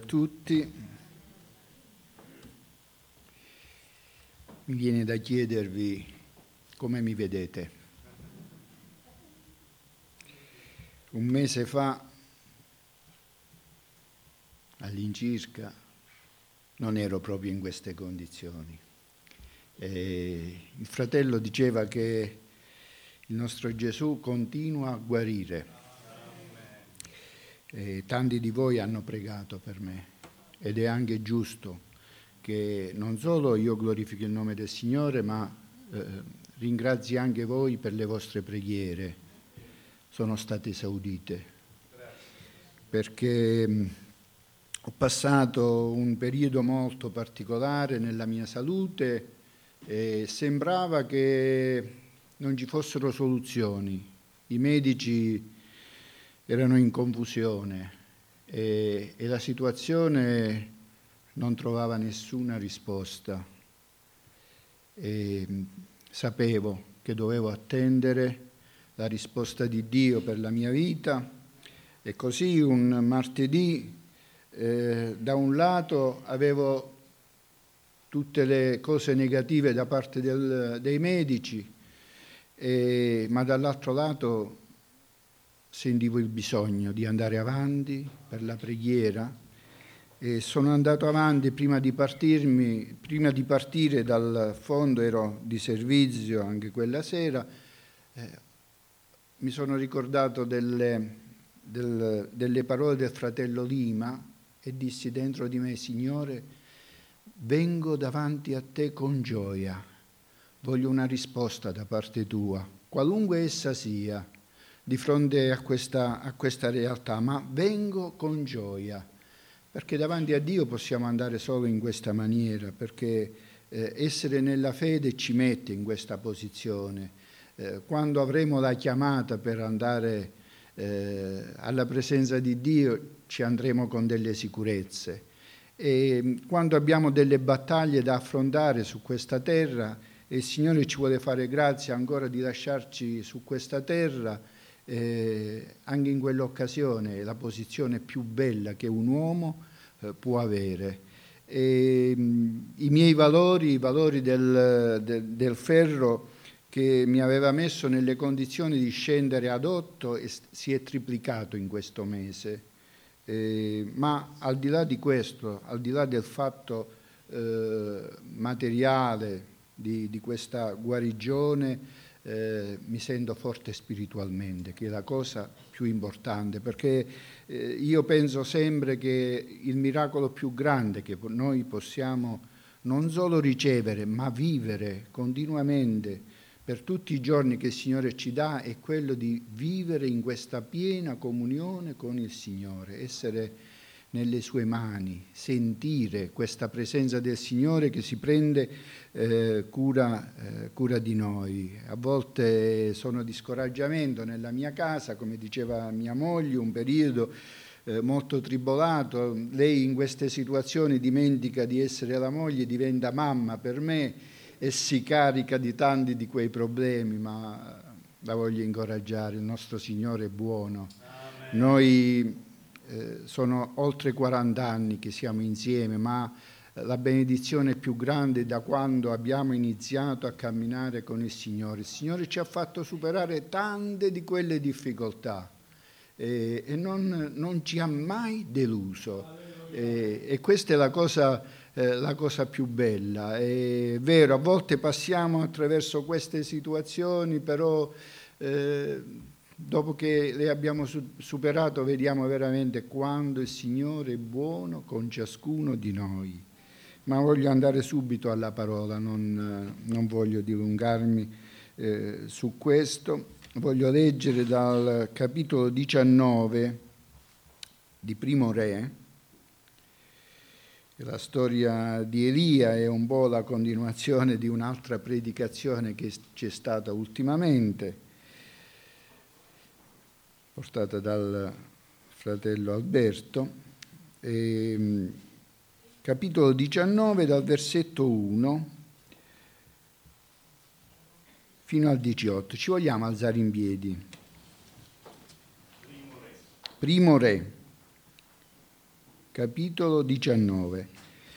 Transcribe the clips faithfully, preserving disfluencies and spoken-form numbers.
tutti. Mi viene da chiedervi come mi vedete. Un mese fa, all'incirca, non ero proprio in queste condizioni. E il fratello diceva che il nostro Gesù continua a guarire. E tanti di voi hanno pregato per me ed è anche giusto che non solo io glorifichi il nome del Signore, ma eh, ringrazi anche voi per le vostre preghiere. Sono state esaudite. Perché mh, ho passato un periodo molto particolare nella mia salute e sembrava che non ci fossero soluzioni. I medici erano in confusione e, e la situazione non trovava nessuna risposta. E sapevo che dovevo attendere la risposta di Dio per la mia vita e così un martedì eh, da un lato avevo tutte le cose negative da parte del, dei medici, e, ma dall'altro lato sentivo il bisogno di andare avanti per la preghiera e sono andato avanti prima di partirmi, prima di partire dal fondo ero di servizio anche quella sera, eh, mi sono ricordato delle, del, delle parole del fratello Lima e dissi dentro di me: Signore, vengo davanti a te con gioia, voglio una risposta da parte tua, qualunque essa sia, di fronte a questa, a questa realtà, ma vengo con gioia, perché davanti a Dio possiamo andare solo in questa maniera, perché eh, essere nella fede ci mette in questa posizione. Eh, quando avremo la chiamata per andare eh, alla presenza di Dio, ci andremo con delle sicurezze. E quando abbiamo delle battaglie da affrontare su questa terra, e il Signore ci vuole fare grazia ancora di lasciarci su questa terra, Eh, anche in quell'occasione è la posizione più bella che un uomo eh, può avere. E, mh, i miei valori, i valori del, del, del ferro che mi aveva messo nelle condizioni di scendere ad otto e si è triplicato in questo mese. Eh, ma al di là di questo, al di là del fatto eh, materiale di, di questa guarigione, Eh, mi sento forte spiritualmente, che è la cosa più importante, perché eh, io penso sempre che il miracolo più grande che noi possiamo non solo ricevere, ma vivere continuamente per tutti i giorni che il Signore ci dà è quello di vivere in questa piena comunione con il Signore, essere nelle sue mani, sentire questa presenza del Signore che si prende eh, cura, eh, cura di noi. A volte sono di scoraggiamento nella mia casa, come diceva mia moglie, un periodo eh, molto tribolato. Lei in queste situazioni dimentica di essere la moglie, diventa mamma per me e si carica di tanti di quei problemi, ma la voglio incoraggiare, il nostro Signore è buono. Amen. Noi Eh, sono oltre quaranta anni che siamo insieme, ma la benedizione più grande da quando abbiamo iniziato a camminare con il Signore. Il Signore ci ha fatto superare tante di quelle difficoltà eh, e non, non ci ha mai deluso. Eh, e questa è la cosa, eh, la cosa più bella. È vero, a volte passiamo attraverso queste situazioni, però Eh, dopo che le abbiamo superato, vediamo veramente quando il Signore è buono con ciascuno di noi. Ma voglio andare subito alla parola, non, non voglio dilungarmi eh, su questo. Voglio leggere dal capitolo diciannove di Primo Re. La storia di Elia è un po' la continuazione di un'altra predicazione che c'è stata ultimamente, portata dal fratello Alberto, e, capitolo diciannove dal versetto uno fino al diciotto. Ci vogliamo alzare in piedi? Primo Re, Primo Re capitolo diciannove.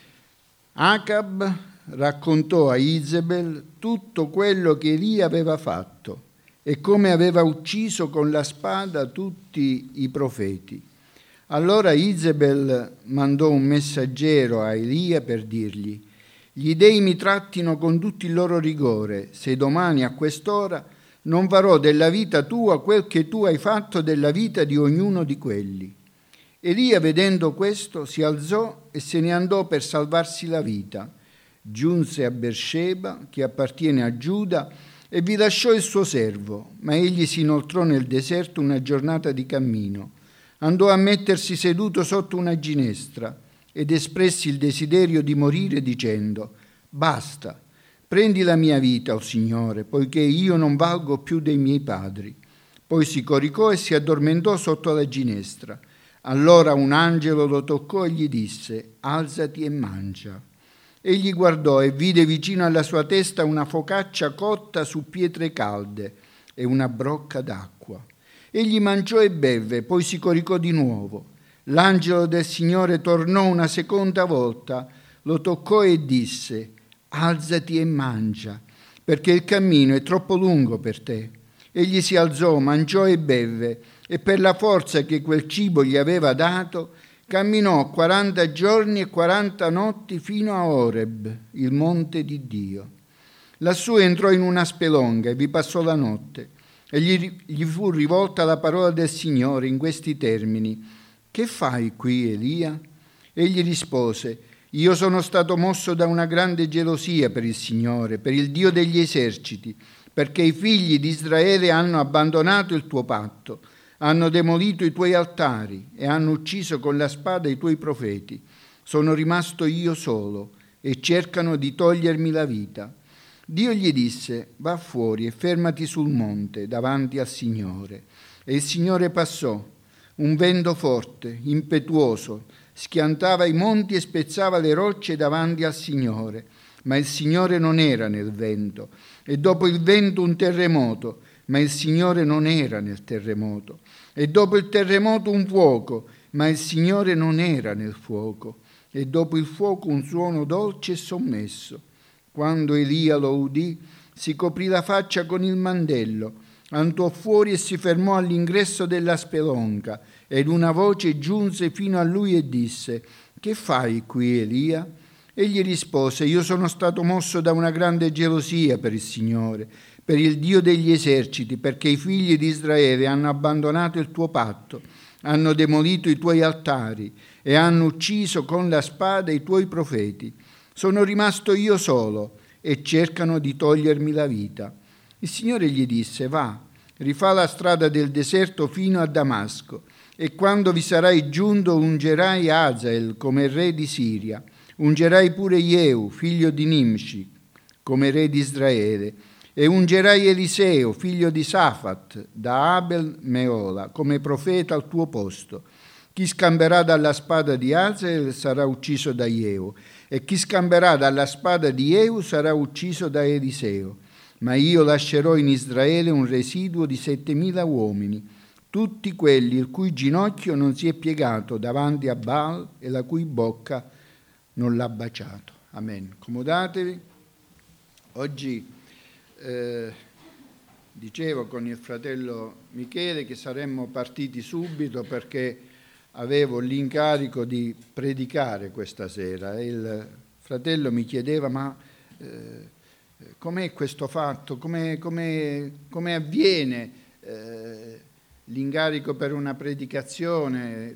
Acab raccontò a Isabel tutto quello che Elia aveva fatto e come aveva ucciso con la spada tutti i profeti. Allora Isabel mandò un messaggero a Elia per dirgli: gli dei mi trattino con tutto il loro rigore, se domani a quest'ora non farò della vita tua quel che tu hai fatto della vita di ognuno di quelli. Elia, vedendo questo, si alzò e se ne andò per salvarsi la vita. Giunse a Beersheba, che appartiene a Giuda, e vi lasciò il suo servo, ma egli si inoltrò nel deserto una giornata di cammino. Andò a mettersi seduto sotto una ginestra ed espressi il desiderio di morire dicendo: basta, prendi la mia vita, o Signore, poiché io non valgo più dei miei padri. Poi si coricò e si addormentò sotto la ginestra. Allora un angelo lo toccò e gli disse: alzati e mangia. Egli guardò e vide vicino alla sua testa una focaccia cotta su pietre calde e una brocca d'acqua. Egli mangiò e bevve, poi si coricò di nuovo. L'angelo del Signore tornò una seconda volta, lo toccò e disse: alzati e mangia, perché il cammino è troppo lungo per te. Egli si alzò, mangiò e bevve, e per la forza che quel cibo gli aveva dato, camminò quaranta giorni e quaranta notti fino a Oreb, il monte di Dio. Lassù entrò in una spelonga e vi passò la notte, e gli, gli fu rivolta la parola del Signore in questi termini: che fai qui, Elia? Egli rispose: io sono stato mosso da una grande gelosia per il Signore, per il Dio degli eserciti, perché i figli di Israele hanno abbandonato il tuo patto, hanno demolito i tuoi altari e hanno ucciso con la spada i tuoi profeti. Sono rimasto io solo e cercano di togliermi la vita. Dio gli disse: va fuori e fermati sul monte davanti al Signore. E il Signore passò. Un vento forte, impetuoso, schiantava i monti e spezzava le rocce davanti al Signore. Ma il Signore non era nel vento. E dopo il vento un terremoto, ma il Signore non era nel terremoto. E dopo il terremoto un fuoco, ma il Signore non era nel fuoco. E dopo il fuoco un suono dolce e sommesso. Quando Elia lo udì, si coprì la faccia con il mantello, andò fuori e si fermò all'ingresso della spelonca, ed una voce giunse fino a lui e disse: che fai qui, Elia? Egli rispose: io sono stato mosso da una grande gelosia per il Signore, per il Dio degli eserciti, perché i figli di Israele hanno abbandonato il tuo patto, hanno demolito i tuoi altari e hanno ucciso con la spada i tuoi profeti. Sono rimasto io solo e cercano di togliermi la vita. Il Signore gli disse: va, rifà la strada del deserto fino a Damasco, e quando vi sarai giunto ungerai Azael come re di Siria, ungerai pure Jehu, figlio di Nimshi, come re di Israele, e ungerai Eliseo, figlio di Safat, da Abel Meola, come profeta al tuo posto. Chi scamperà dalla spada di Azael sarà ucciso da Jehu, e chi scamperà dalla spada di Jehu sarà ucciso da Eliseo. Ma io lascerò in Israele un residuo di settemila uomini, tutti quelli il cui ginocchio non si è piegato davanti a Baal e la cui bocca non l'ha baciato. Amen. Accomodatevi. Oggi eh, dicevo con il fratello Michele che saremmo partiti subito perché avevo l'incarico di predicare questa sera, e il fratello mi chiedeva: ma eh, com'è questo fatto? Come, come, come avviene eh, l'incarico per una predicazione?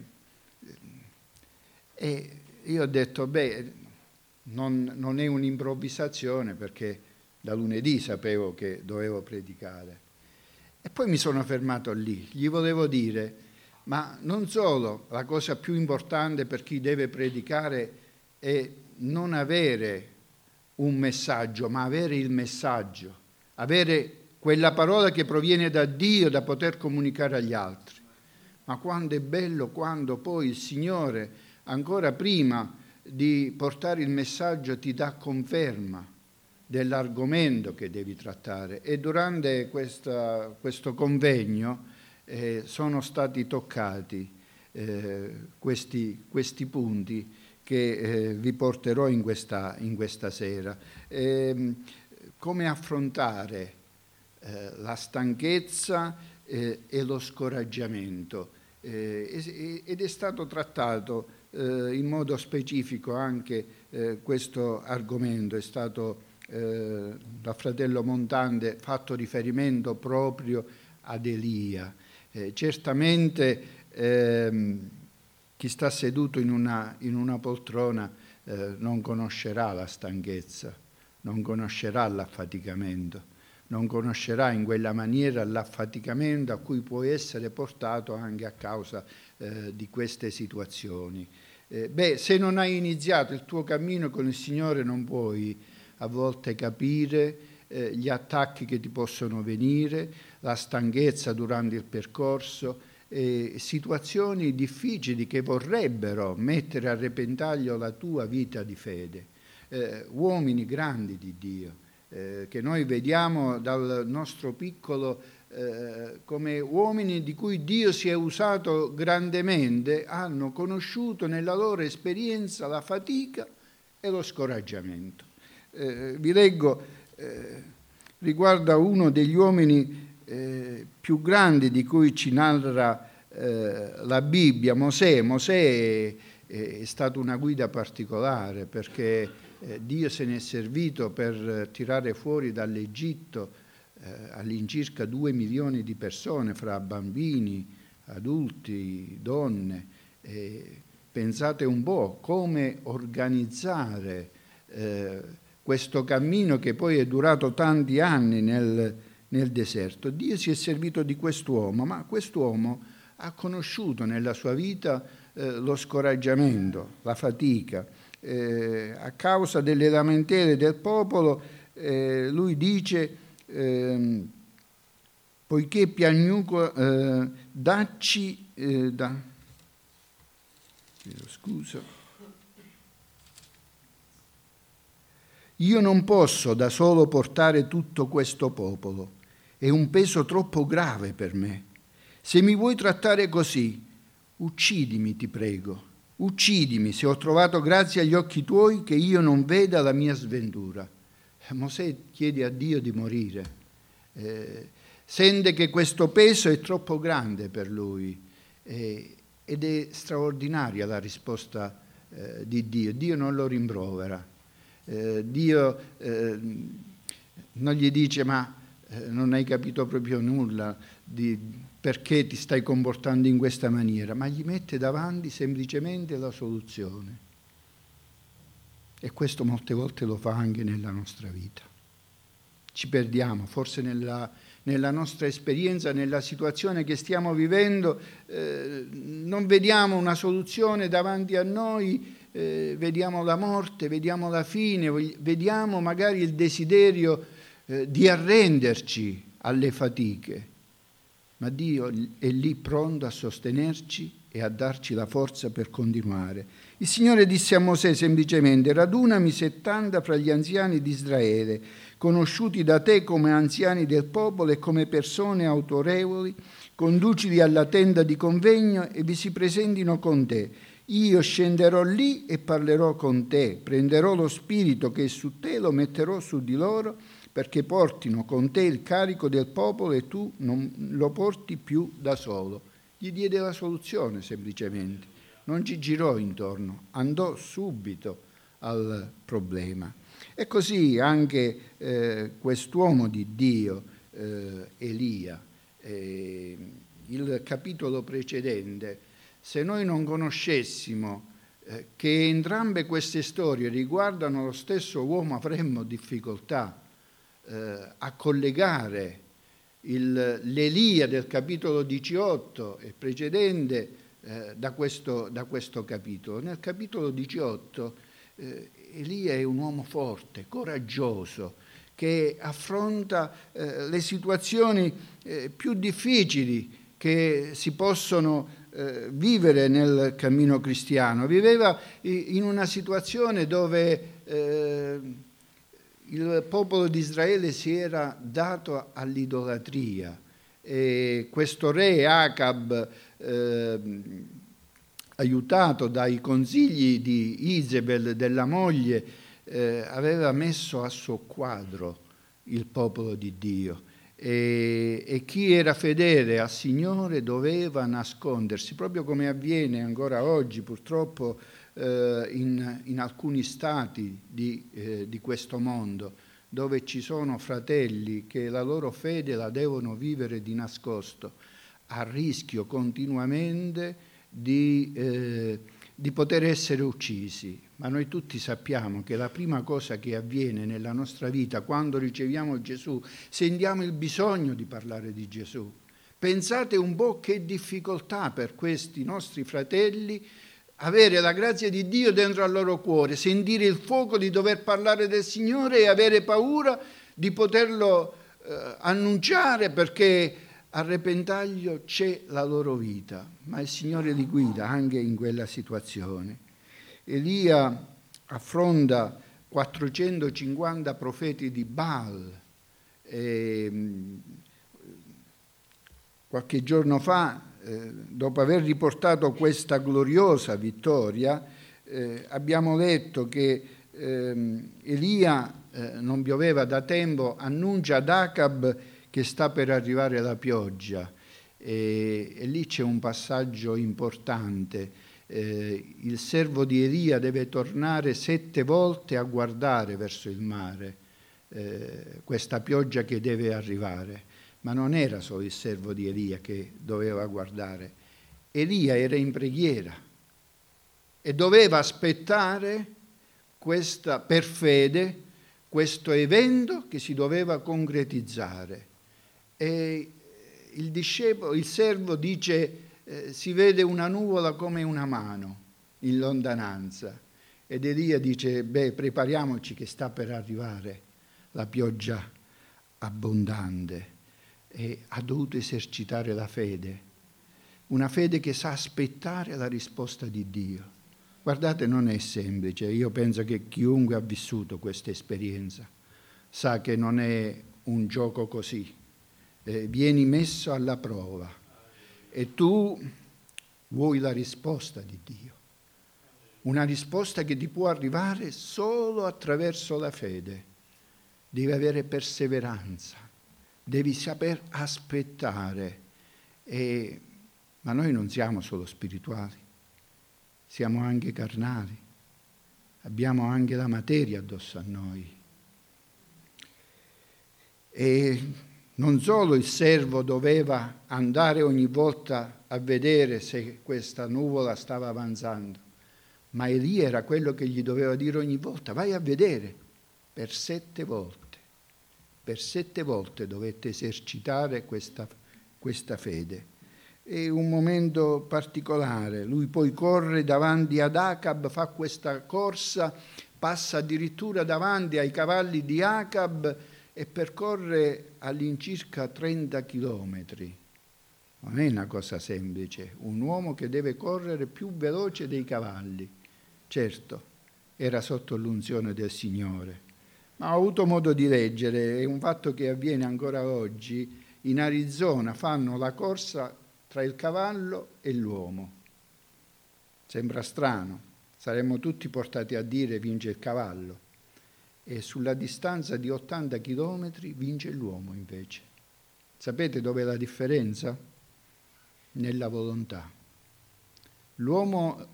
E io ho detto: beh, non, non è un'improvvisazione, perché da lunedì sapevo che dovevo predicare. E poi mi sono fermato lì, gli volevo dire: ma non solo, la cosa più importante per chi deve predicare è non avere un messaggio, ma avere il messaggio, avere quella parola che proviene da Dio da poter comunicare agli altri. Ma quanto è bello quando poi il Signore, ancora prima di portare il messaggio, ti dà conferma dell'argomento che devi trattare. E durante questa, questo convegno eh, sono stati toccati eh, questi, questi punti che eh, vi porterò in questa, in questa sera. Eh, come affrontare eh, la stanchezza eh, e lo scoraggiamento. Eh, ed è stato trattato eh, in modo specifico anche eh, questo argomento, è stato eh, dal fratello Montante fatto riferimento proprio ad Elia. Eh, certamente ehm, chi sta seduto in una, in una poltrona eh, non conoscerà la stanchezza, non conoscerà l'affaticamento, non conoscerà in quella maniera l'affaticamento a cui puoi essere portato anche a causa eh, di queste situazioni. Eh, beh, se non hai iniziato il tuo cammino con il Signore non puoi a volte capire eh, gli attacchi che ti possono venire, la stanchezza durante il percorso, eh, situazioni difficili che vorrebbero mettere a repentaglio la tua vita di fede. Eh, uomini grandi di Dio, Eh, che noi vediamo dal nostro piccolo eh, come uomini di cui Dio si è usato grandemente, hanno conosciuto nella loro esperienza la fatica e lo scoraggiamento. Eh, vi leggo eh, riguardo a uno degli uomini eh, più grandi di cui ci narra eh, la Bibbia, Mosè. Mosè è, è stata una guida particolare perché Eh, Dio se ne è servito per eh, tirare fuori dall'Egitto eh, all'incirca due milioni di persone, fra bambini, adulti, donne. Eh, pensate un po' come organizzare eh, questo cammino che poi è durato tanti anni nel, nel deserto. Dio si è servito di quest'uomo, ma quest'uomo ha conosciuto nella sua vita eh, lo scoraggiamento, la fatica. Eh, a causa delle lamentele del popolo, eh, lui dice, eh, poiché piagnuco, eh, dacci, eh, da, scusa, io non posso da solo portare tutto questo popolo, è un peso troppo grave per me. Se mi vuoi trattare così, uccidimi, ti prego. Uccidimi se ho trovato grazia agli occhi tuoi, che io non veda la mia sventura. Mosè chiede a Dio di morire. Eh, sente che questo peso è troppo grande per lui eh, ed è straordinaria la risposta eh, di Dio. Dio non lo rimprovera. Eh, Dio eh, non gli dice ma eh, non hai capito proprio nulla di perché ti stai comportando in questa maniera, ma gli mette davanti semplicemente la soluzione. E questo molte volte lo fa anche nella nostra vita. Ci perdiamo, forse nella, nella nostra esperienza, nella situazione che stiamo vivendo, eh, non vediamo una soluzione davanti a noi, eh, vediamo la morte, vediamo la fine, vediamo magari il desiderio eh, di arrenderci alle fatiche. Ma Dio è lì pronto a sostenerci e a darci la forza per continuare. Il Signore disse a Mosè semplicemente: radunami settanta fra gli anziani di Israele, conosciuti da te come anziani del popolo e come persone autorevoli, conducili alla tenda di convegno e vi si presentino con te. Io scenderò lì e parlerò con te, prenderò lo spirito che è su te, lo metterò su di loro, perché portino con te il carico del popolo e tu non lo porti più da solo. Gli diede la soluzione semplicemente, non ci girò intorno, andò subito al problema. E così anche eh, quest'uomo di Dio, eh, Elia, eh, il capitolo precedente, se noi non conoscessimo eh, che entrambe queste storie riguardano lo stesso uomo, avremmo difficoltà Eh, a collegare il, l'Elia del capitolo diciotto e precedente eh, da, questo, da questo capitolo. Nel capitolo diciotto eh, Elia è un uomo forte, coraggioso, che affronta eh, le situazioni eh, più difficili che si possono eh, vivere nel cammino cristiano. Viveva in una situazione dove eh, il popolo di Israele si era dato all'idolatria e questo re Acab eh, aiutato dai consigli di Isabel, della moglie, eh, aveva messo a soqquadro il popolo di Dio e, e chi era fedele al Signore doveva nascondersi, proprio come avviene ancora oggi purtroppo eh, in, in alcuni stati di, eh, di questo mondo, dove ci sono fratelli che la loro fede la devono vivere di nascosto, a rischio continuamente di, eh, di poter essere uccisi. Ma noi tutti sappiamo che la prima cosa che avviene nella nostra vita quando riceviamo Gesù, sentiamo il bisogno di parlare di Gesù. Pensate un po' che difficoltà per questi nostri fratelli avere la grazia di Dio dentro al loro cuore, sentire il fuoco di dover parlare del Signore e avere paura di poterlo eh, annunciare, perché a repentaglio c'è la loro vita, ma il Signore li guida anche in quella situazione. Elia affronta quattrocentocinquanta profeti di Baal. E, qualche giorno fa, eh, dopo aver riportato questa gloriosa vittoria, eh, abbiamo letto che eh, Elia, eh, non pioveva da tempo, annuncia ad Acab che sta per arrivare la pioggia, e, e lì c'è un passaggio importante. Eh, il servo di Elia deve tornare sette volte a guardare verso il mare, eh, questa pioggia che deve arrivare. Ma non era solo il servo di Elia che doveva guardare. Elia era in preghiera e doveva aspettare questa, per fede, questo evento che si doveva concretizzare. E il discepolo, il servo dice, eh, si vede una nuvola come una mano in lontananza. Ed Elia dice, beh, prepariamoci che sta per arrivare la pioggia abbondante. E ha dovuto esercitare la fede, una fede che sa aspettare la risposta di Dio. Guardate, non è semplice. Io penso che chiunque ha vissuto questa esperienza sa che non è un gioco così. Eh, vieni messo alla prova e tu vuoi la risposta di Dio, una risposta che ti può arrivare solo attraverso la fede. Devi avere perseveranza, devi saper aspettare. E, ma noi non siamo solo spirituali, siamo anche carnali, abbiamo anche la materia addosso a noi. E non solo il servo doveva andare ogni volta a vedere se questa nuvola stava avanzando, ma Elia era quello che gli doveva dire ogni volta, vai a vedere, per sette volte. Per sette volte dovette esercitare questa, questa fede. È un momento particolare. Lui poi corre davanti ad Acab, fa questa corsa, passa addirittura davanti ai cavalli di Acab e percorre all'incirca trenta chilometri. Non è una cosa semplice. Un uomo che deve correre più veloce dei cavalli. Certo, era sotto l'unzione del Signore. Ma ho avuto modo di leggere, è un fatto che avviene ancora oggi, in Arizona fanno la corsa tra il cavallo e l'uomo. Sembra strano, saremmo tutti portati a dire vince il cavallo, e sulla distanza di ottanta chilometri vince l'uomo invece. Sapete dov'è la differenza? Nella volontà. L'uomo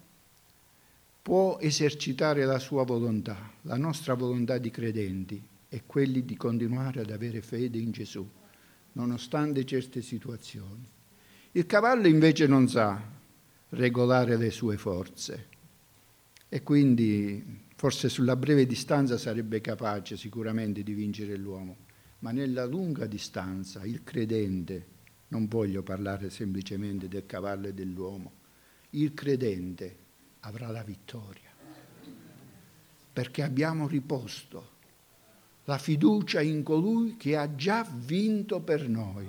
può esercitare la sua volontà, la nostra volontà di credenti, è quelli di continuare ad avere fede in Gesù, nonostante certe situazioni. Il cavallo invece non sa regolare le sue forze e quindi forse sulla breve distanza sarebbe capace sicuramente di vincere l'uomo, ma nella lunga distanza il credente, non voglio parlare semplicemente del cavallo e dell'uomo, il credente avrà la vittoria, perché abbiamo riposto la fiducia in colui che ha già vinto per noi.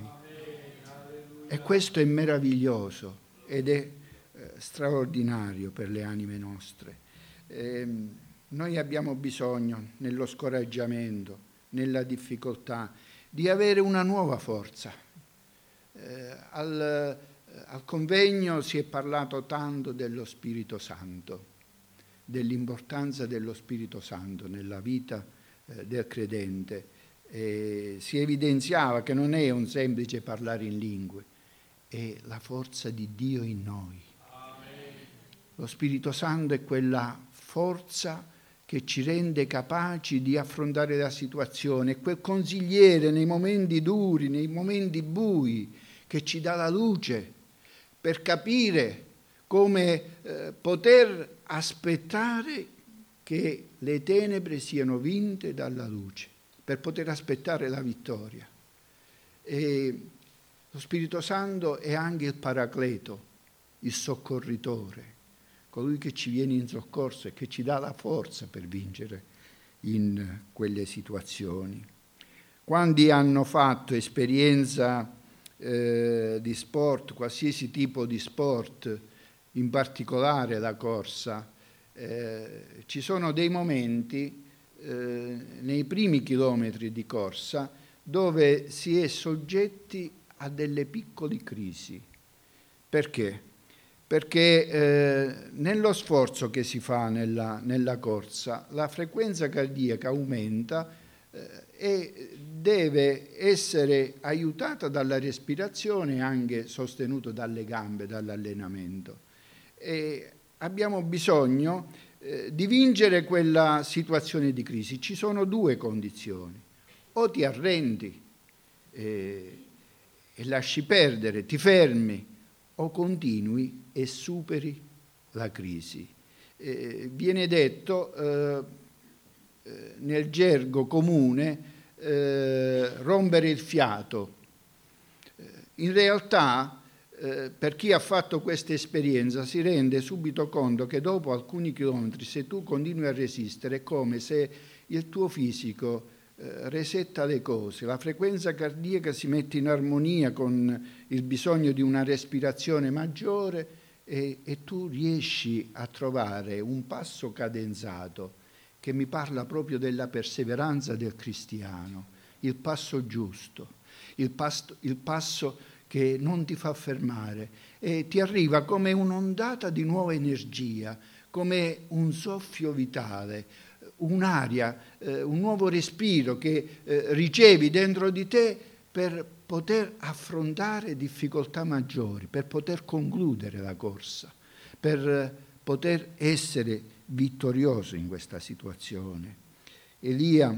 E questo è meraviglioso ed è eh, straordinario per le anime nostre. Eh, noi abbiamo bisogno, nello scoraggiamento, nella difficoltà, di avere una nuova forza. Eh, al, al convegno si è parlato tanto dello Spirito Santo, dell'importanza dello Spirito Santo nella vita eh, del credente. E si evidenziava che non è un semplice parlare in lingue, è la forza di Dio in noi. Amen. Lo Spirito Santo è quella forza che ci rende capaci di affrontare la situazione, è quel consigliere nei momenti duri, nei momenti bui, che ci dà la luce per capire come eh, poter aspettare che le tenebre siano vinte dalla luce, per poter aspettare la vittoria. E lo Spirito Santo è anche il Paracleto, il soccorritore, colui che ci viene in soccorso e che ci dà la forza per vincere in quelle situazioni. Quanti hanno fatto esperienza eh, di sport, qualsiasi tipo di sport, in particolare la corsa, eh, ci sono dei momenti eh, nei primi chilometri di corsa dove si è soggetti a delle piccole crisi. Perché? Perché eh, nello sforzo che si fa nella, nella corsa la frequenza cardiaca aumenta eh, e deve essere aiutata dalla respirazione e anche sostenuto dalle gambe, dall'allenamento. E abbiamo bisogno eh, di vincere quella situazione di crisi. Ci sono due condizioni: o ti arrendi eh, e lasci perdere, ti fermi, o continui e superi la crisi. Eh, viene detto eh, eh, nel gergo comune eh, rompere il fiato. Eh, in realtà eh, per chi ha fatto questa esperienza si rende subito conto che dopo alcuni chilometri, se tu continui a resistere, è come se il tuo fisico resetta le cose, la frequenza cardiaca si mette in armonia con il bisogno di una respirazione maggiore e, e tu riesci a trovare un passo cadenzato che mi parla proprio della perseveranza del cristiano, il passo giusto, il passo, il passo che non ti fa fermare e ti arriva come un'ondata di nuova energia, come un soffio vitale, un'aria, eh, un nuovo respiro che eh, ricevi dentro di te per poter affrontare difficoltà maggiori, per poter concludere la corsa, per eh, poter essere vittorioso in questa situazione. Elia,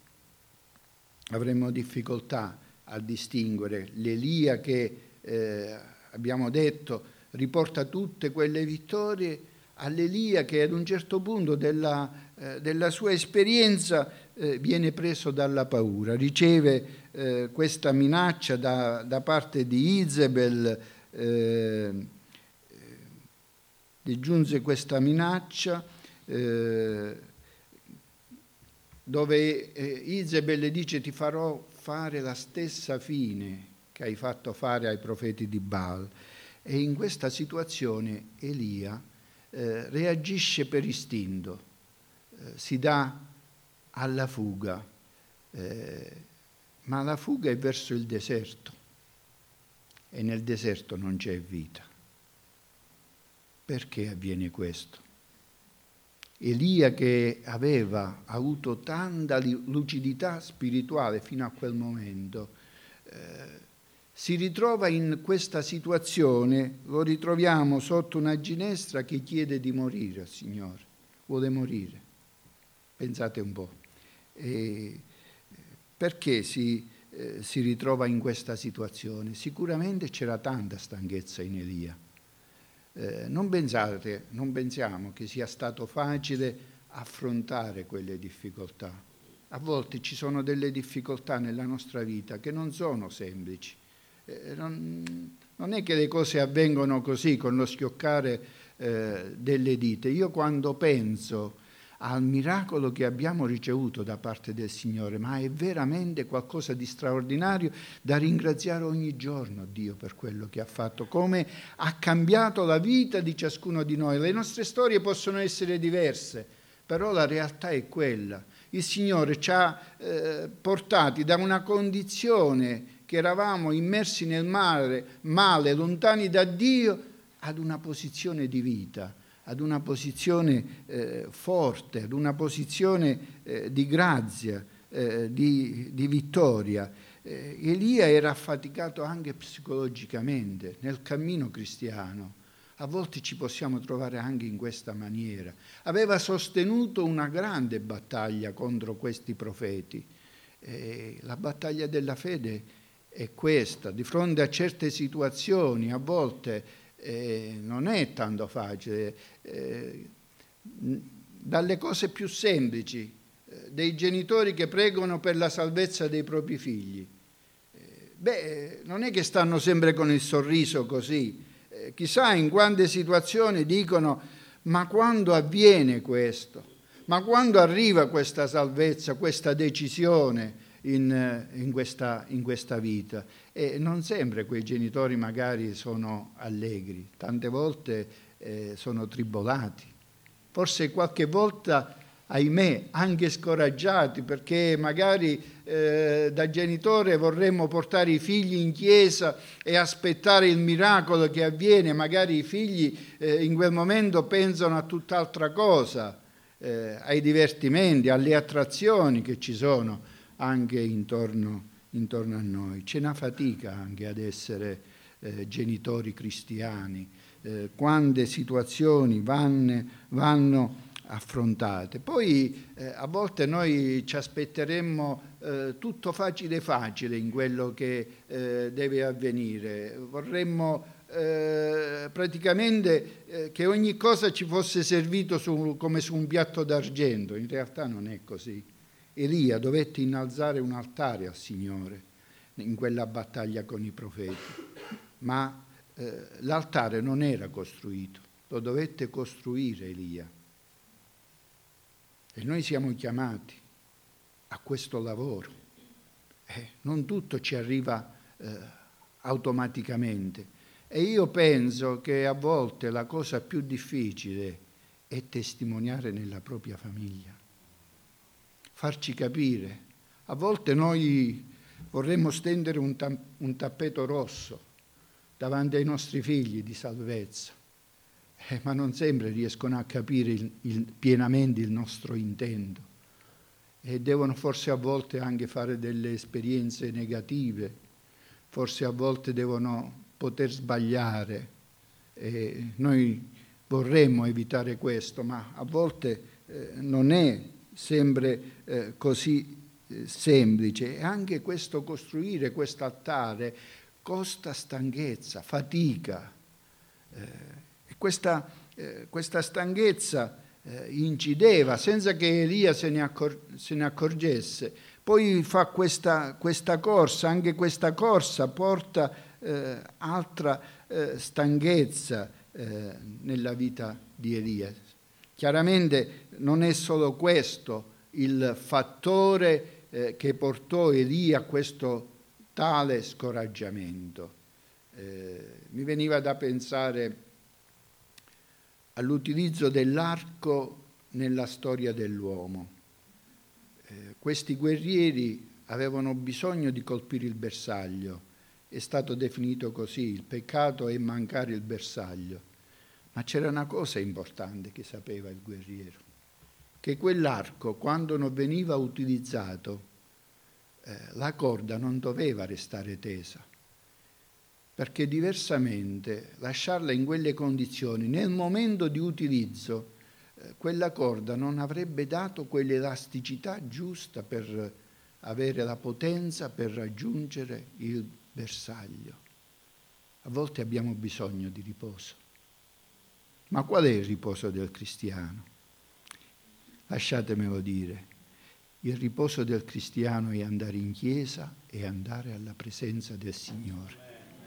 avremmo difficoltà a distinguere l'Elia che, eh, abbiamo detto, riporta tutte quelle vittorie, all'Elia che ad un certo punto della, eh, della sua esperienza eh, viene preso dalla paura, riceve eh, questa minaccia da, da parte di Izebel, eh, gli giunse questa minaccia eh, dove eh, Izebel le dice: ti farò fare la stessa fine che hai fatto fare ai profeti di Baal. E in questa situazione Elia Eh, reagisce per istinto, eh, si dà alla fuga, eh, ma la fuga è verso il deserto e nel deserto non c'è vita. Perché avviene questo? Elia, che aveva avuto tanta lucidità spirituale fino a quel momento, eh, si ritrova in questa situazione, lo ritroviamo sotto una ginestra che chiede di morire al Signore, vuole morire. Pensate un po'. E perché si, eh, si ritrova in questa situazione? Sicuramente c'era tanta stanchezza in Elia. Eh, non pensate, non pensiamo che sia stato facile affrontare quelle difficoltà. A volte ci sono delle difficoltà nella nostra vita che non sono semplici. Eh, non, non è che le cose avvengono così con lo schioccare eh, delle dita. Io quando penso al miracolo che abbiamo ricevuto da parte del Signore, ma è veramente qualcosa di straordinario da ringraziare ogni giorno Dio per quello che ha fatto, come ha cambiato la vita di ciascuno di noi. Le nostre storie possono essere diverse, però la realtà è quella. Il Signore ci ha eh, portati da una condizione che eravamo immersi nel male, male, lontani da Dio, ad una posizione di vita, ad una posizione eh, forte, ad una posizione eh, di grazia, eh, di, di vittoria. Eh, Elia era affaticato anche psicologicamente nel cammino cristiano. A volte ci possiamo trovare anche in questa maniera. Aveva sostenuto una grande battaglia contro questi profeti. Eh, la battaglia della fede è questa. Di fronte a certe situazioni, a volte eh, non è tanto facile. Eh, dalle cose più semplici, eh, dei genitori che pregano per la salvezza dei propri figli. Eh, beh, non è che stanno sempre con il sorriso così. Chissà in quante situazioni dicono: ma quando avviene questo? Ma quando arriva questa salvezza, questa decisione in, in, questa, in questa vita? E non sempre quei genitori magari sono allegri, tante volte eh, sono tribolati, forse qualche volta, ahimè, anche scoraggiati, perché magari eh, da genitore vorremmo portare i figli in chiesa e aspettare il miracolo che avviene. Magari i figli eh, in quel momento pensano a tutt'altra cosa, eh, ai divertimenti, alle attrazioni che ci sono anche intorno, intorno a noi. C'è una fatica anche ad essere eh, genitori cristiani, eh, quante situazioni vanno, vanno affrontate. Poi eh, a volte noi ci aspetteremmo eh, tutto facile facile in quello che eh, deve avvenire. Vorremmo eh, praticamente eh, che ogni cosa ci fosse servito su, come su un piatto d'argento. In realtà non è così. Elia dovette innalzare un altare al Signore in quella battaglia con i profeti, ma eh, l'altare non era costruito, lo dovette costruire Elia. E noi siamo chiamati a questo lavoro. Eh, non tutto ci arriva eh, automaticamente. E io penso che a volte la cosa più difficile è testimoniare nella propria famiglia. Farci capire. A volte noi vorremmo stendere un, ta- un tappeto rosso davanti ai nostri figli di salvezza. Eh, ma non sempre riescono a capire il, il, pienamente il nostro intento e devono forse a volte anche fare delle esperienze negative, forse a volte devono poter sbagliare. E noi vorremmo evitare questo, ma a volte eh, non è sempre eh, così eh, semplice. E anche questo costruire questo altare costa stanchezza, fatica. Eh, Questa, eh, questa stanchezza eh, incideva senza che Elia se ne, accor- se ne accorgesse. Poi fa questa, questa corsa, anche questa corsa porta eh, altra eh, stanchezza eh, nella vita di Elia. Chiaramente non è solo questo il fattore eh, che portò Elia a questo tale scoraggiamento. Eh, mi veniva da pensare all'utilizzo dell'arco nella storia dell'uomo. Eh, questi guerrieri avevano bisogno di colpire il bersaglio, è stato definito così: il peccato è mancare il bersaglio. Ma c'era una cosa importante che sapeva il guerriero, che quell'arco, quando non veniva utilizzato, eh, la corda non doveva restare tesa, perché diversamente lasciarla in quelle condizioni, nel momento di utilizzo, eh, quella corda non avrebbe dato quell'elasticità giusta per avere la potenza per raggiungere il bersaglio. A volte abbiamo bisogno di riposo. Ma qual è il riposo del cristiano? Lasciatemelo dire, il riposo del cristiano è andare in chiesa e andare alla presenza del Signore.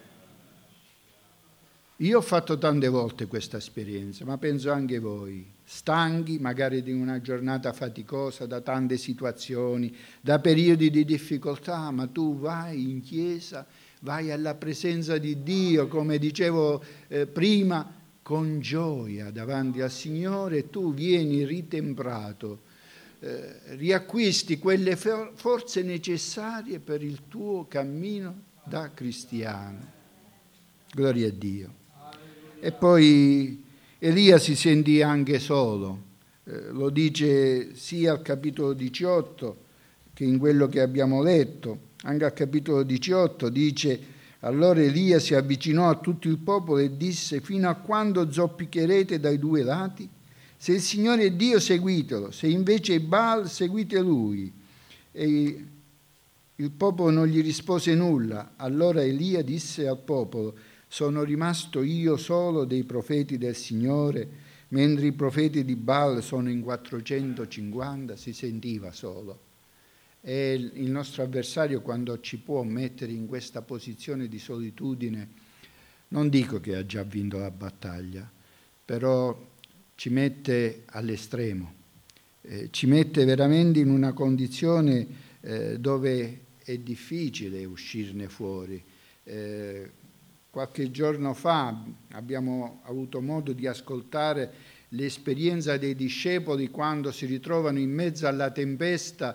Io ho fatto tante volte questa esperienza, ma penso anche voi, stanchi magari di una giornata faticosa, da tante situazioni, da periodi di difficoltà, ma tu vai in chiesa, vai alla presenza di Dio, come dicevo eh, prima, con gioia davanti al Signore, e tu vieni ritemprato, eh, riacquisti quelle forze necessarie per il tuo cammino da cristiano. Gloria a Dio. E poi Elia si sentì anche solo, eh, lo dice sia al capitolo diciotto che in quello che abbiamo letto. Anche al capitolo diciotto dice: allora Elia si avvicinò a tutto il popolo e disse: fino a quando zoppicherete dai due lati? Se il Signore è Dio, seguitelo, se invece è Baal, seguite lui. E il popolo non gli rispose nulla. Allora Elia disse al popolo: sono rimasto io solo dei profeti del Signore, mentre i profeti di Baal sono in quattrocentocinquanta. Si sentiva solo. E il nostro avversario, quando ci può mettere in questa posizione di solitudine, non dico che ha già vinto la battaglia, però ci mette all'estremo, eh, ci mette veramente in una condizione eh, dove è difficile uscirne fuori. Eh, qualche giorno fa abbiamo avuto modo di ascoltare l'esperienza dei discepoli quando si ritrovano in mezzo alla tempesta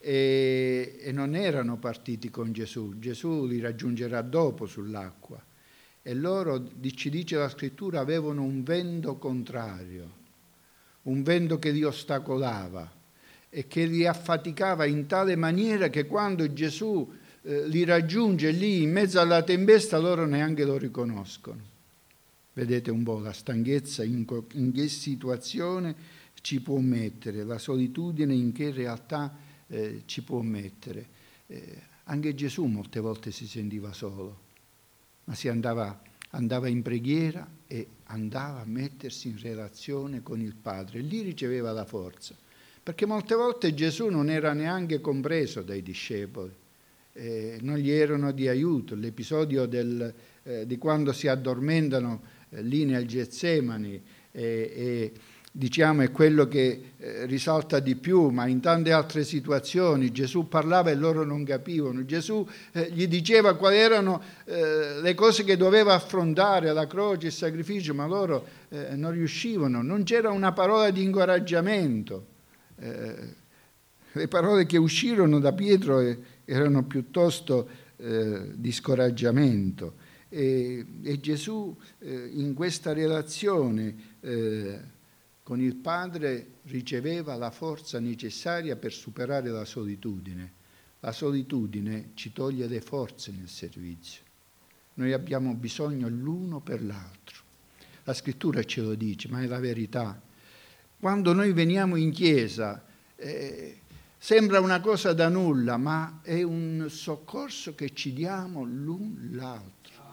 e, e non erano partiti con Gesù. Gesù li raggiungerà dopo sull'acqua. E loro, ci dice la scrittura, avevano un vento contrario, un vento che li ostacolava e che li affaticava in tale maniera che quando Gesù eh, li raggiunge lì in mezzo alla tempesta, loro neanche lo riconoscono. Vedete un po' la stanchezza in, in che situazione ci può mettere, la solitudine in che realtà eh, ci può mettere. Eh, anche Gesù molte volte si sentiva solo, ma si andava, andava in preghiera e andava a mettersi in relazione con il Padre. E lì riceveva la forza, perché molte volte Gesù non era neanche compreso dai discepoli, eh, non gli erano di aiuto. L'episodio del, eh, di quando si addormentano eh, lì nel Getsemani eh, e diciamo è quello che eh, risalta di più, ma in tante altre situazioni Gesù parlava e loro non capivano. Gesù eh, gli diceva quali erano eh, le cose che doveva affrontare, la croce, il sacrificio, ma loro eh, non riuscivano, non c'era una parola di incoraggiamento. Eh, le parole che uscirono da Pietro eh, erano piuttosto eh, di scoraggiamento. E, e Gesù eh, in questa relazione eh, con il Padre riceveva la forza necessaria per superare la solitudine. La solitudine ci toglie le forze nel servizio. Noi abbiamo bisogno l'uno per l'altro. La Scrittura ce lo dice, ma è la verità. Quando noi veniamo in chiesa, eh, sembra una cosa da nulla, ma è un soccorso che ci diamo l'un l'altro.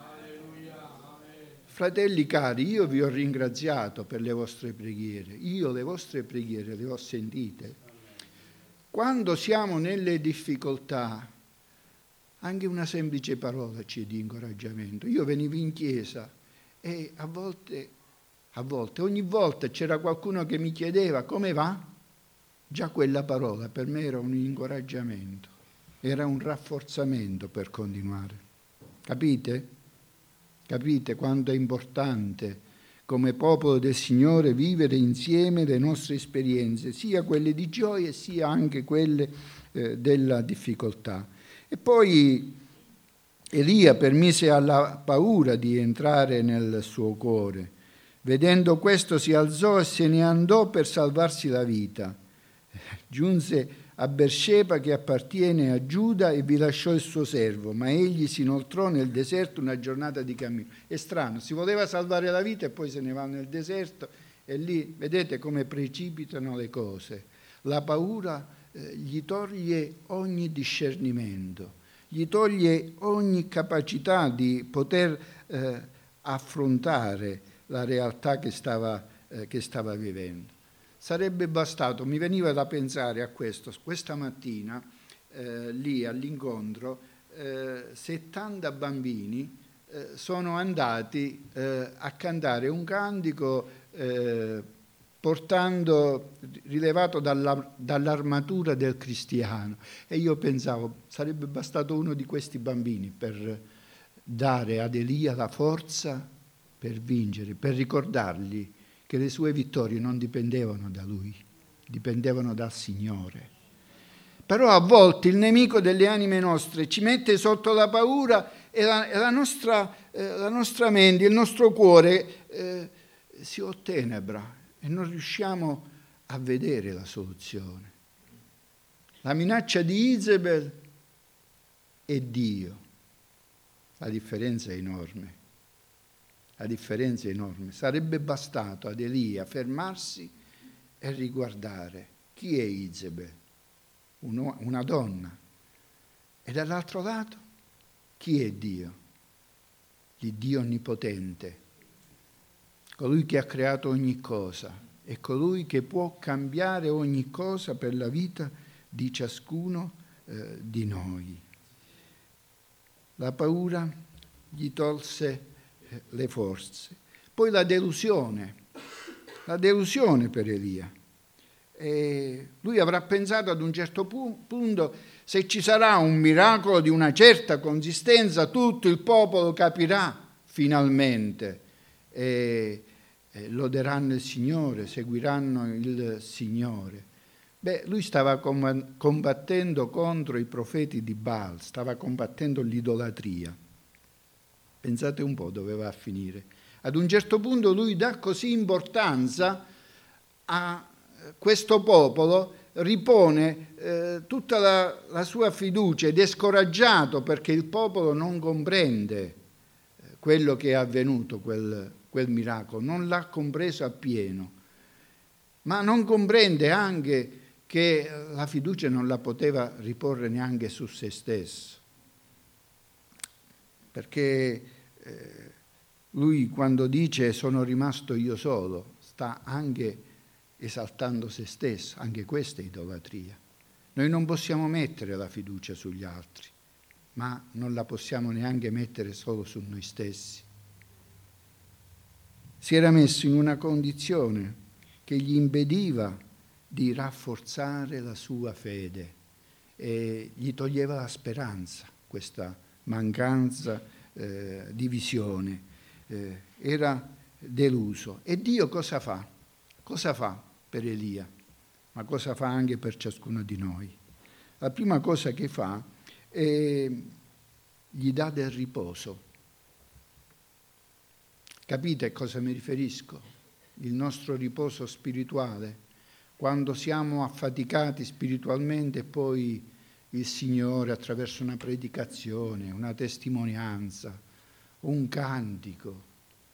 Fratelli cari, io vi ho ringraziato per le vostre preghiere, io le vostre preghiere le ho sentite. Quando siamo nelle difficoltà, anche una semplice parola ci è di incoraggiamento. Io venivo in chiesa e a volte, a volte, ogni volta c'era qualcuno che mi chiedeva come va? Già quella parola per me era un incoraggiamento, era un rafforzamento per continuare. Capite? Capite quanto è importante come popolo del Signore vivere insieme le nostre esperienze, sia quelle di gioia sia anche quelle eh, della difficoltà. E poi Elia permise alla paura di entrare nel suo cuore. Vedendo questo si alzò e se ne andò per salvarsi la vita. Giunse a Beersheba che appartiene a Giuda e vi lasciò il suo servo, ma egli si inoltrò nel deserto una giornata di cammino. È strano, si voleva salvare la vita e poi se ne va nel deserto e lì vedete come precipitano le cose. La paura eh, gli toglie ogni discernimento, gli toglie ogni capacità di poter eh, affrontare la realtà che stava, eh, che stava vivendo. Sarebbe bastato, mi veniva da pensare a questo, questa mattina eh, lì all'incontro eh, settanta bambini eh, sono andati eh, a cantare un cantico eh, portando, rilevato dalla, dall'armatura del cristiano, e io pensavo sarebbe bastato uno di questi bambini per dare ad Elia la forza per vincere, per ricordargli che le sue vittorie non dipendevano da lui, dipendevano dal Signore. Però a volte il nemico delle anime nostre ci mette sotto la paura e la, e la, nostra, eh, la nostra mente, il nostro cuore eh, si ottenebra e non riusciamo a vedere la soluzione. La minaccia di Izebel e Dio. La differenza è enorme. La differenza è enorme. Sarebbe bastato ad Elia fermarsi e riguardare chi è Izebel, Uno, una donna, e dall'altro lato chi è Dio? L'Iddio onnipotente, colui che ha creato ogni cosa e colui che può cambiare ogni cosa per la vita di ciascuno eh, di noi. La paura gli tolse eh, le forze. Poi la delusione, la delusione per Elia. E lui avrà pensato ad un certo punto, se ci sarà un miracolo di una certa consistenza, tutto il popolo capirà finalmente e, e loderanno il Signore, seguiranno il Signore. Beh, lui stava combattendo contro i profeti di Baal, stava combattendo l'idolatria. Pensate un po' dove va a finire. Ad un certo punto lui dà così importanza a questo popolo, ripone eh, tutta la, la sua fiducia ed è scoraggiato perché il popolo non comprende quello che è avvenuto, quel, quel miracolo, non l'ha compreso appieno, ma non comprende anche che la fiducia non la poteva riporre neanche su se stesso, perché eh, lui quando dice sono rimasto io solo, sta anche esaltando se stesso, anche questa è idolatria. Noi non possiamo mettere la fiducia sugli altri, ma non la possiamo neanche mettere solo su noi stessi. Si era messo in una condizione che gli impediva di rafforzare la sua fede e gli toglieva la speranza, questa mancanza eh, di visione. Eh, era deluso. E Dio cosa fa? Cosa fa per Elia? Ma cosa fa anche per ciascuno di noi? La prima cosa che fa è gli dà del riposo. Capite a cosa mi riferisco? Il nostro riposo spirituale, quando siamo affaticati spiritualmente e poi il Signore attraverso una predicazione, una testimonianza, un cantico,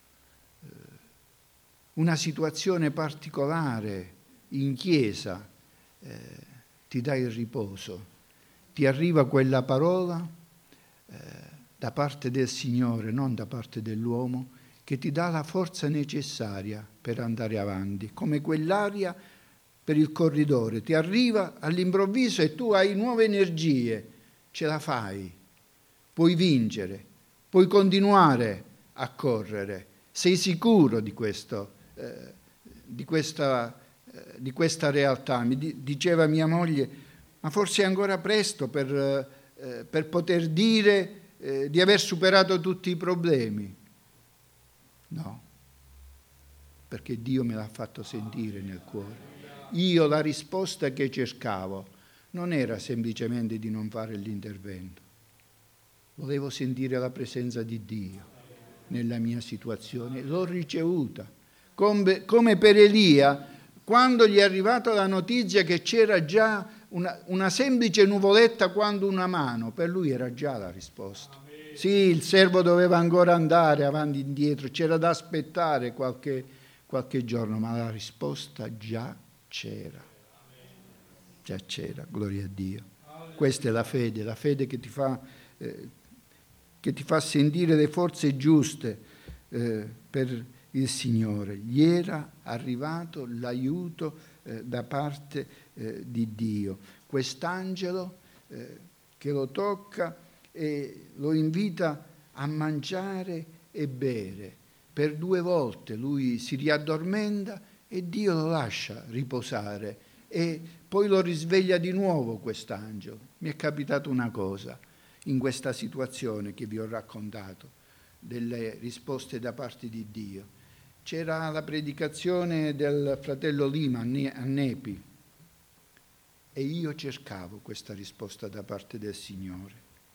una situazione particolare in chiesa eh, ti dà il riposo, ti arriva quella parola eh, da parte del Signore, non da parte dell'uomo, che ti dà la forza necessaria per andare avanti, come quell'aria per il corridore, ti arriva all'improvviso e tu hai nuove energie, ce la fai, puoi vincere, puoi continuare a correre, sei sicuro di questo, eh, di questa, eh, di questa realtà. Mi di, diceva mia moglie, ma forse è ancora presto per, eh, per poter dire eh, di aver superato tutti i problemi. No, perché Dio me l'ha fatto sentire nel cuore. Io la risposta che cercavo non era semplicemente di non fare l'intervento, volevo sentire la presenza di Dio nella mia situazione, l'ho ricevuta. Come, come per Elia, quando gli è arrivata la notizia che c'era già una, una semplice nuvoletta quando una mano, per lui era già la risposta. Sì, il servo doveva ancora andare avanti e indietro, c'era da aspettare qualche, qualche giorno, ma la risposta già c'era. Già c'era, gloria a Dio. Questa è la fede, la fede che ti fa, eh, che ti fa sentire le forze giuste eh, per il Signore. Gli era arrivato l'aiuto eh, da parte eh, di Dio. Quest'angelo eh, che lo tocca e lo invita a mangiare e bere. Per due volte lui si riaddormenta e Dio lo lascia riposare e poi lo risveglia di nuovo quest'angelo. Mi è capitata una cosa in questa situazione che vi ho raccontato, delle risposte da parte di Dio. C'era la predicazione del fratello Lima a Nepi e io cercavo questa risposta da parte del Signore.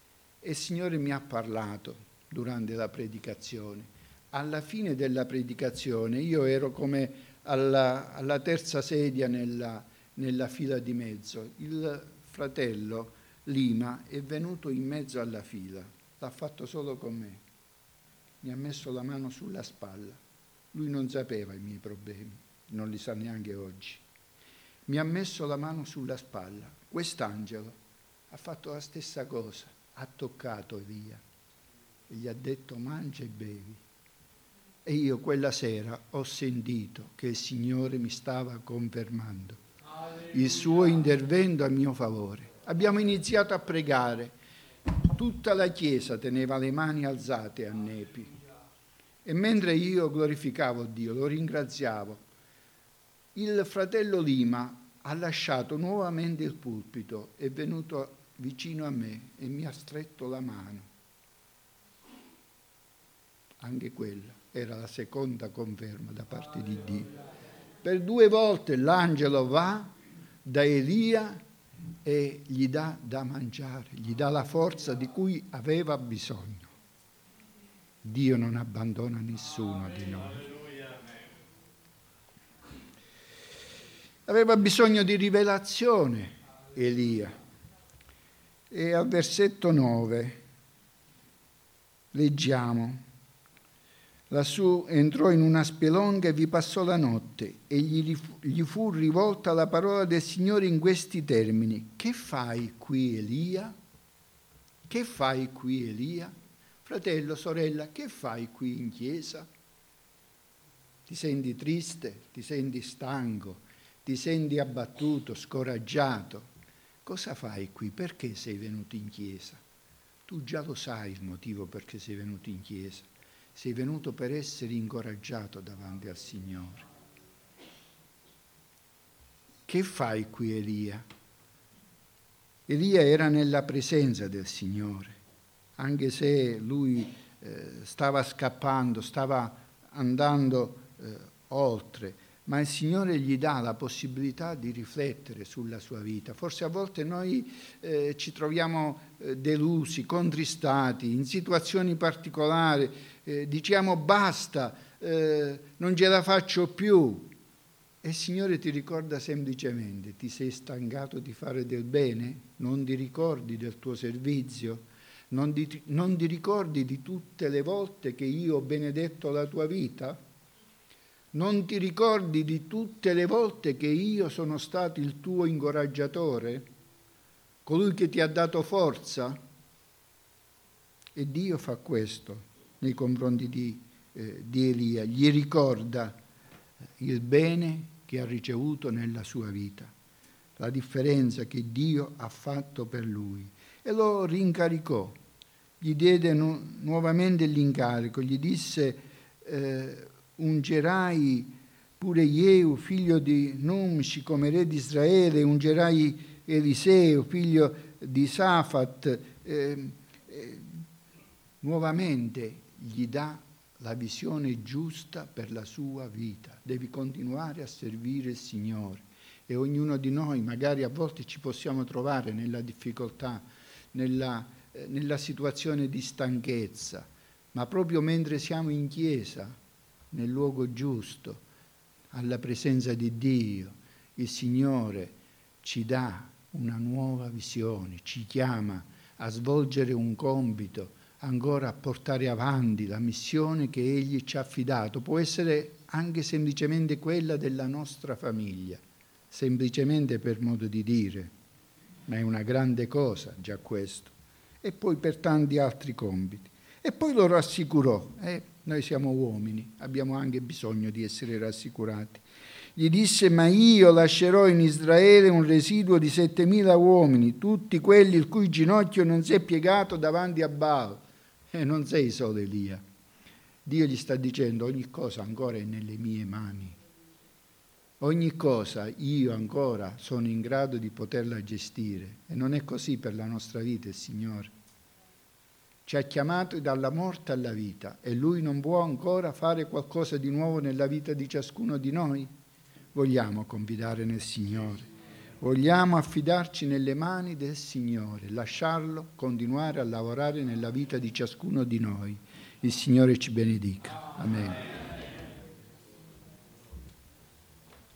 e il Signore mi ha parlato durante la predicazione. Alla fine della predicazione io ero come alla, alla terza sedia nella, nella fila di mezzo. Il fratello Lima è venuto in mezzo alla fila, l'ha fatto solo con me, mi ha messo la mano sulla spalla. Lui non sapeva i miei problemi, non li sa neanche oggi. Mi ha messo la mano sulla spalla. Quest'angelo ha fatto la stessa cosa, ha toccato Elia e gli ha detto mangia e bevi. E io quella sera ho sentito che il Signore mi stava confermando il suo intervento a mio favore. Abbiamo iniziato a pregare, tutta la chiesa teneva le mani alzate a Nepi e mentre io glorificavo Dio, lo ringraziavo, il fratello Lima ha lasciato nuovamente il pulpito, è venuto vicino a me e mi ha stretto la mano. Anche quella era la seconda conferma da parte di Dio. Per due volte l'angelo va da Elia e gli dà da mangiare, gli dà la forza di cui aveva bisogno. Dio non abbandona nessuno di noi. Aveva bisogno di rivelazione Elia. E al versetto nove leggiamo: lassù entrò in una spelonca e vi passò la notte e gli, gli fu rivolta la parola del Signore in questi termini: che fai qui Elia? Che fai qui Elia? Fratello, sorella, che fai qui in chiesa? Ti senti triste? Ti senti stanco? Ti senti abbattuto, scoraggiato? Cosa fai qui? Perché sei venuto in chiesa? Tu già lo sai il motivo perché sei venuto in chiesa. Sei venuto per essere incoraggiato davanti al Signore. Che fai qui Elia? Elia era nella presenza del Signore, anche se lui eh, stava scappando, stava andando eh, oltre, ma il Signore gli dà la possibilità di riflettere sulla sua vita. Forse a volte noi eh, ci troviamo eh, delusi, contristati, in situazioni particolari, eh, diciamo basta, eh, non ce la faccio più. E il Signore ti ricorda semplicemente: ti sei stancato di fare del bene? Non ti ricordi del tuo servizio? Non ti, non ti ricordi di tutte le volte che io ho benedetto la tua vita? Non ti ricordi di tutte le volte che io sono stato il tuo incoraggiatore? Colui che ti ha dato forza? E Dio fa questo nei confronti di, eh, di Elia. Gli ricorda il bene che ha ricevuto nella sua vita, la differenza che Dio ha fatto per lui. E lo rincaricò, gli diede nu- nuovamente l'incarico, gli disse: eh, ungerai pure Jehu, figlio di Numshi, come re di Israele, ungerai Eliseo, figlio di Safat. Eh, eh, nuovamente gli dà la visione giusta per la sua vita. Devi continuare a servire il Signore. E ognuno di noi, magari a volte ci possiamo trovare nella difficoltà, nella, eh, nella situazione di stanchezza, ma proprio mentre siamo in chiesa, nel luogo giusto, alla presenza di Dio, il Signore ci dà una nuova visione, ci chiama a svolgere un compito, ancora a portare avanti la missione che Egli ci ha affidato. Può essere anche semplicemente quella della nostra famiglia, semplicemente per modo di dire, ma è una grande cosa già questo. E poi per tanti altri compiti. E poi lo rassicurò, eh, noi siamo uomini, abbiamo anche bisogno di essere rassicurati. Gli disse: ma io lascerò in Israele un residuo di settemila uomini, tutti quelli il cui ginocchio non si è piegato davanti a Baal. E non sei solo Elia. Dio gli sta dicendo: ogni cosa ancora è nelle mie mani. Ogni cosa io ancora sono in grado di poterla gestire. E non è così per la nostra vita il Signore. Ci ha chiamato dalla morte alla vita e Lui non può ancora fare qualcosa di nuovo nella vita di ciascuno di noi? Vogliamo confidare nel Signore. Vogliamo affidarci nelle mani del Signore, lasciarlo continuare a lavorare nella vita di ciascuno di noi. Il Signore ci benedica. Amen.